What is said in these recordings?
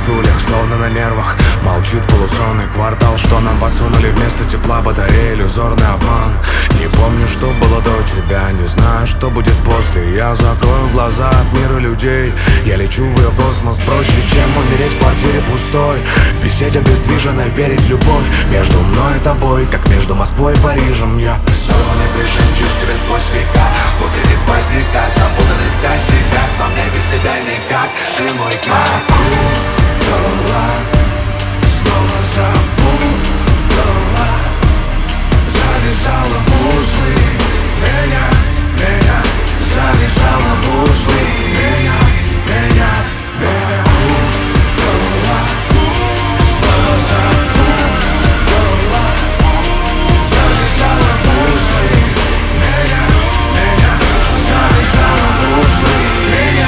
стульях, словно на нервах. Молчит полусонный квартал, что нам подсунули вместо тепла батареи, иллюзорный обман. Не помню, что было до тебя, не знаю, что будет после. Я закрою глаза от мира людей, я лечу в ее космос. Проще, чем умереть в квартире пустой, висеть обездвиженно, верить в любовь между мной и тобой, как между Москвой и Парижем. Я сорванный пришим, чувств тебе сквозь века, внутренних сквозняка, запутанный в косяках, но мне без тебя никак. Ты мой окутала, снова запутала, завязала в узлы меня, завязала в узлы меня, окутала, снова запутала, завязала в узлы меня, завязала в узлы меня.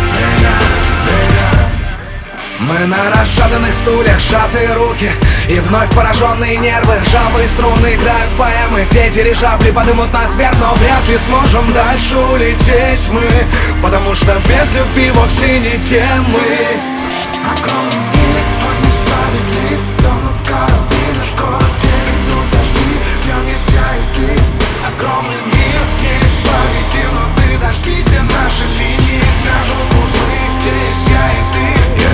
Мы на расшатанных стульях, сжатые руки и вновь пораженные нервы. Ржавые струны играют поэмы, где дирижабли подымут нас вверх, но вряд ли сможем дальше улететь мы, потому что без любви вовсе не те мы. Огромный мир, он несправедлив, тонут корабли, наш город, где идут дожди, в нем есть я и ты. Огромный мир, неисповедим, но ты дождись, где наши линии свяжут в узлы, где есть я и ты.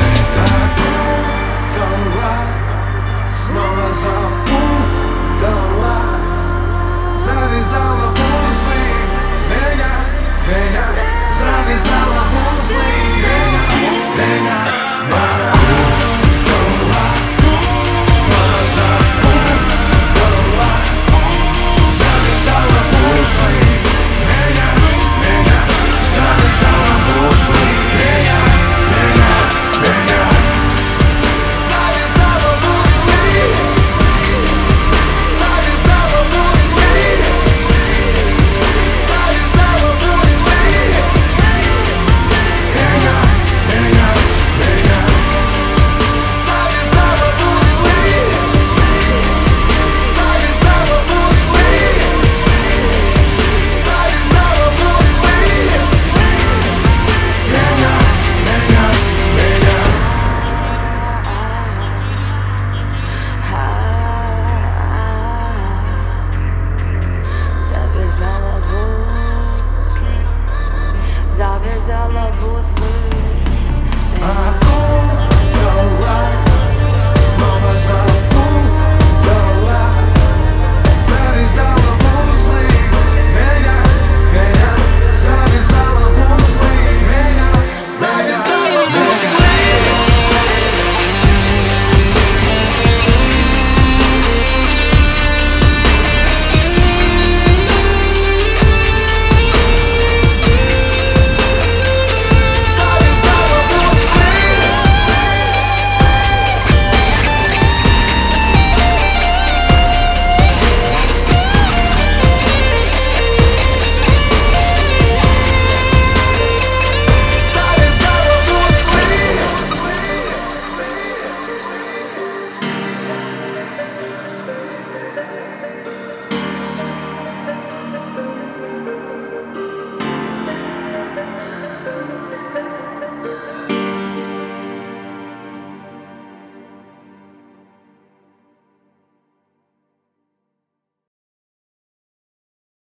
Снова запутала, завязала в узлы меня, завязала в узлы меня.